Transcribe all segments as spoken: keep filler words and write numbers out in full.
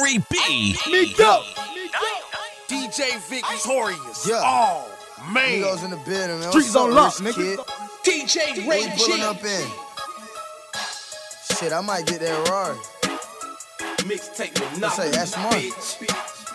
Corey B. Me go. D J Victorious. Yeah. Oh, man. Migos in the building, man. Streets on lock, nigga. Kid? D J Who Ray you pulling G. up in? Shit, I might get that Rari. Mixtape with Let's say nothing, that's smart. bitch.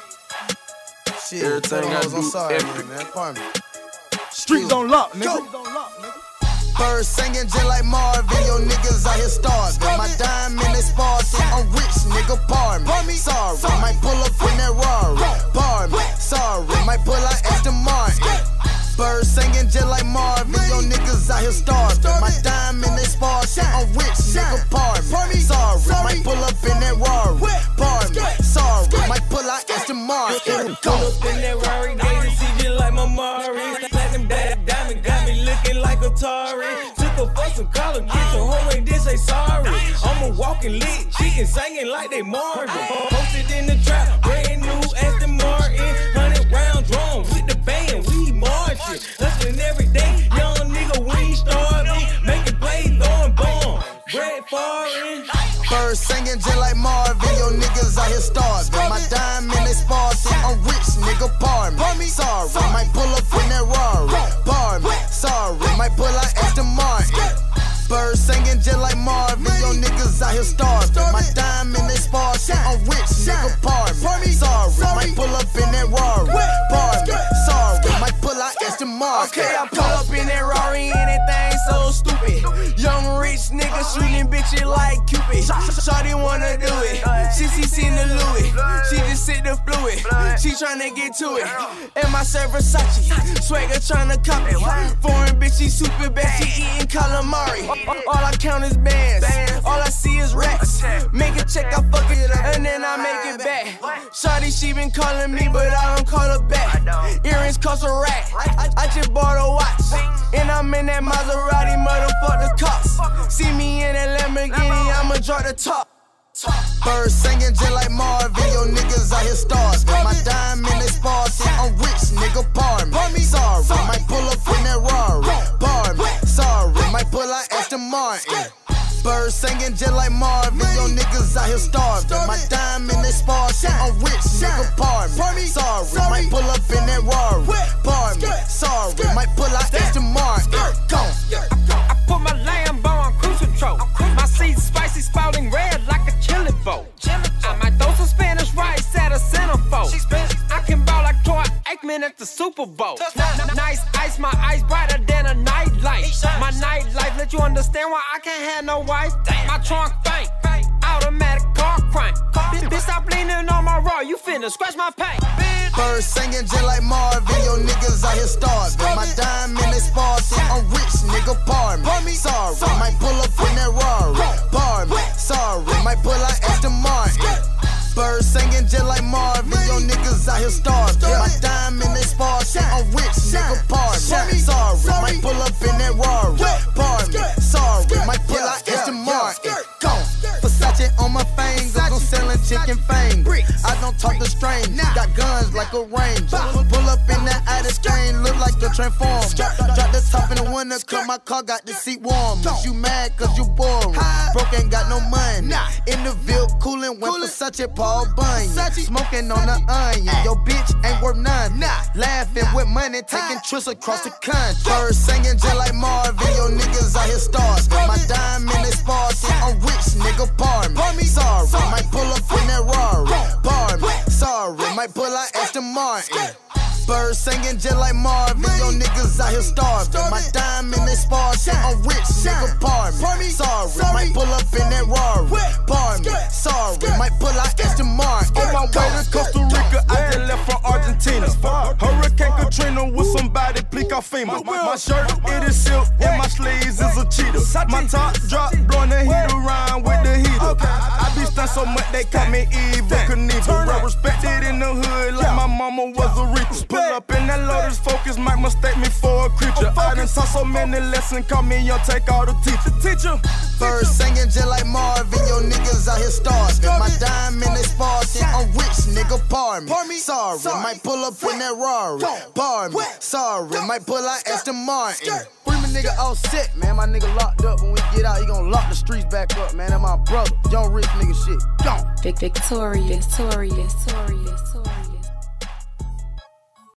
Shit, Everything tell I those I'm do sorry, epic. man. Pardon me. Streets on lock, nigga. Go. Streets on lock, nigga. Birds singing just like Marvin, yo niggas out here starving. My diamond is sparking, I'm rich, nigga, pardon me. Sorry, might pull up in that Rari. Pardon me, sorry, might pull out Aston Martin. Birds singing just like Marvin, yo niggas out here starving. My diamond is sparking, I'm rich, nigga, pardon me. Sorry, might pull up in that Rari. Pardon me, sorry, might pull out Aston Martin. Pull up in that Rari, they see just like my Mari. Platinum bad diamond got me looking like Atari. Took her for some collar, get your hoe ain't this, say sorry. I'm a walking lit, chicken singing like they Marvin. Posted in the trap, brand new Aston Martin. Hundred round drum with the band, we marching. Hustling every day, young nigga, we starving. Making plays, throwing bomb, bread foreign. Birds singing just like Marvin, yo niggas out here starving. My diamond is sparking, I'm rich, nigga, pardon me. Sorry, might pull up in that Rari. Pardon me, sorry, might pull out Aston Martin. Birds singing just like Marvin, yo niggas out here starving. My diamond is sparking, I'm rich, nigga, pardon me. Sorry, might pull up in that Rari. Pardon me, sorry, might pull out Aston Martin. Okay, I pull up in that Rari, anything so stupid. Young rich nigga shooting bitches like Cupid. Shawty wanna do it. She see seen the Louis. She just sit the fluid. She tryna get to it. And my shirt Versace. Swagger tryna copy. Foreign bitch, she super bad. She eating calamari. All I count is bands. All I see is racks. Make a check, I fuck it up, and then I make it back. Shawty, she been calling me, but I don't call her back. Earrings cost a rack. I, I just bought a watch. And I'm in that Maserati, motherfuck the cops. See me in that Lamborghini, I'ma drop the top. Birds singing just like Marvin, yo niggas out here starving. My diamond is sparking, I'm rich, nigga, pardon me. Sorry, might pull up in that Rari. Pardon me, sorry, might pull out Aston Martin. Birds singing just like Marvin, yo niggas out here starving. My diamond is sparking, I'm rich, nigga, pardon me. Sorry, might pull up in that Rari. Pardon me, sorry, might pull out Aston Martin. Go. I put my Lambo on cruise control. My seat's spicy, spouting red like a chili bowl. I might throw some Spanish rice at a centerfold. I can ball like Troy Aikman at the Super Bowl. N- nice ice, my eyes brighter than a nightlight. My nightlife let you understand why I can't have no wife. My trunk faint, automatic car crank. Bitch, stop leaning on my raw, you finna scratch my paint. Birds singing just like Marvin, yo niggas out here starving. My diamond is sparking, I'm rich, nigga, pardon me. Sorry, might pull up in that Rari. Pardon me, sorry, might pull out Aston Martin. Birds singing just like Marvin, yo niggas out here starving. My diamond is sparking, I'm rich, nigga, pardon me. Sorry, might pull up in that Rari. Pardon me, sorry, might pull out Aston Martin. Go. Versace on my fingers, I'm selling chicken fingers. I don't talk to strangers, got guns like a ranger. Pull up in that out of screen, look like a transformer. Drop the top in the window, cause my car got the seat warm. You mad cause you boring, broke ain't got no money. In the Ville coolin', went Versace Paul Bunyan. Smoking on the onion, yo bitch ain't worth nothing. Laughing with money, taking trips across the country. Birds singing just like Marvin, yo niggas out here starving. My diamond is sparking, I'm rich, nigga, pardon me. Sorry, might pull up in that Rari. Pardon me, sorry, might pull out Aston Martin. Birds singing just like Marvin, yo niggas out here starving. My diamond is sparking, I'm rich, nigga, pardon me. Sorry, might pull up in that Rari. Pardon me, sorry, might pull out Aston Martin. On my way to Costa Rica, I just left from Argentina. Hurricane Katrina with somebody pleak off FEMA. My shirt, it is silk, and my sleeves is a cheetah. My top drop, blowing the heat around with the heater. I be stunned so much they call me Evil Knievel. Well respected in the hood like my mama was a reaper. Pull up in that Lotus Focus, might mistake me for a creature. I done taught so many lessons, call me young, take all the teacher. Teacher. Birds singing just like Marvin, yo niggas out here starving. My diamond is sparking, I'm rich, nigga, pardon me. Sorry, might pull up in that Rari. Pardon me, sorry, might pull out Aston Martin. Free my nigga all set, man. My nigga locked up. When we get out, he gon' lock the streets back up, man. That my brother. Young rich nigga shit. Gone. Victorious, Victorious, Victorious, Victorious.